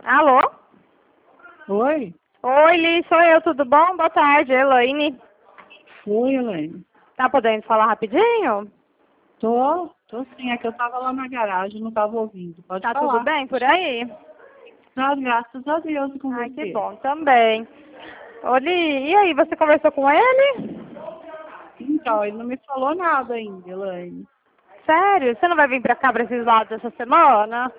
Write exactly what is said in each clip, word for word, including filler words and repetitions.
Alô? Oi? Oi, Li, sou eu, tudo bom? Boa tarde, Elaine. Oi, Elaine. Tá podendo falar rapidinho? Tô, tô sim, é que eu tava lá na garagem, não tava ouvindo. Pode Tá falar. tudo bem por aí? Ah, graças a Deus com Ai, que você. bom, também. Ô, Li, e aí, você conversou com ele? Então, ele não me falou nada ainda, Elaine. Sério? Você não vai vir pra cá, pra esses lados essa semana?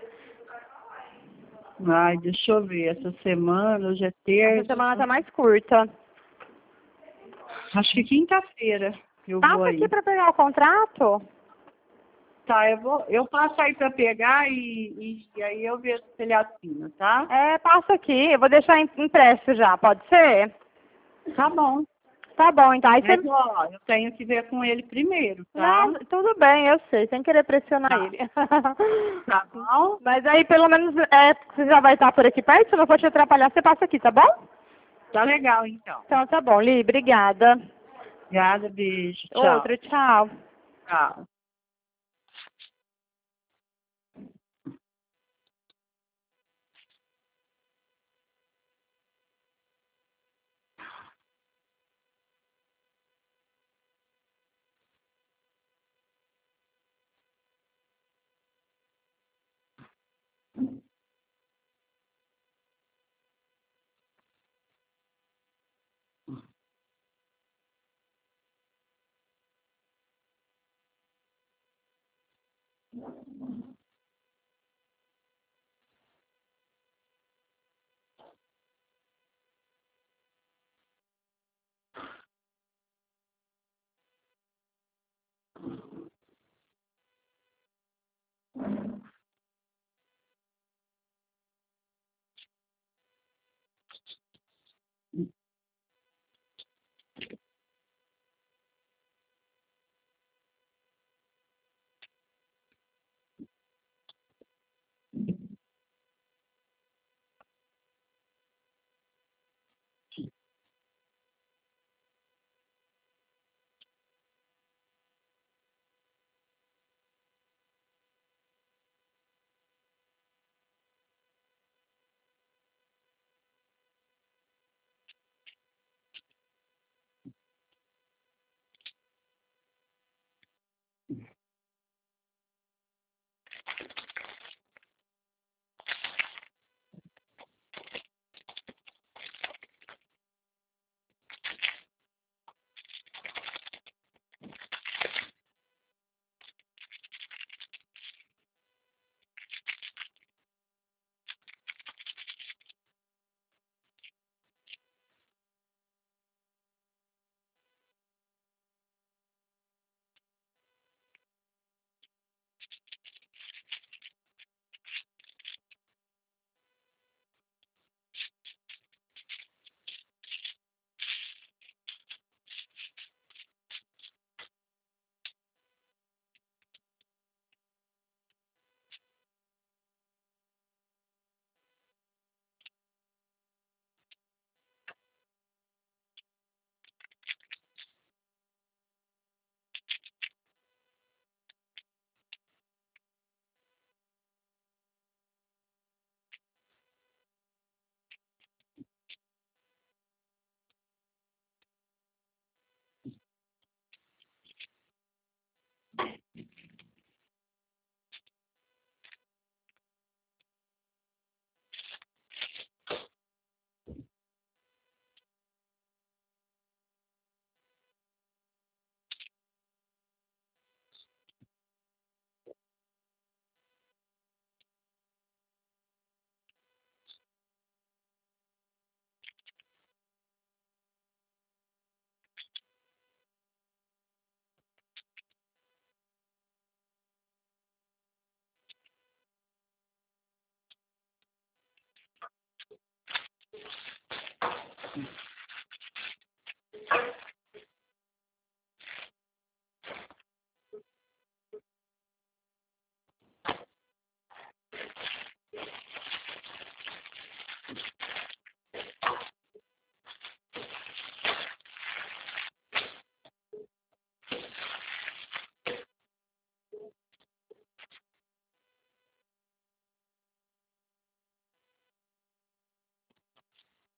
Ai, deixa eu ver, essa semana, hoje é Essa terça. semana tá mais curta. Acho que quinta-feira eu vou Passa aqui aí. pra pegar o contrato. Tá, eu vou, eu passo aí pra pegar e, e, e aí eu vejo se ele assina, tá? É, passa aqui, eu vou deixar im- impresso já, pode ser? Tá bom. Tá bom, então. Aí você... Mas, ó, eu tenho que ver com ele primeiro, tá? Não, tudo bem, eu sei, sem querer pressionar Tá. ele. Tá bom? Mas aí, pelo menos, é, você já vai estar por aqui perto, se não for te atrapalhar, você passa aqui, tá bom? Tá legal, então. Então tá bom, Li, obrigada. Obrigada, beijo. Tchau. Outro, tchau. Tchau.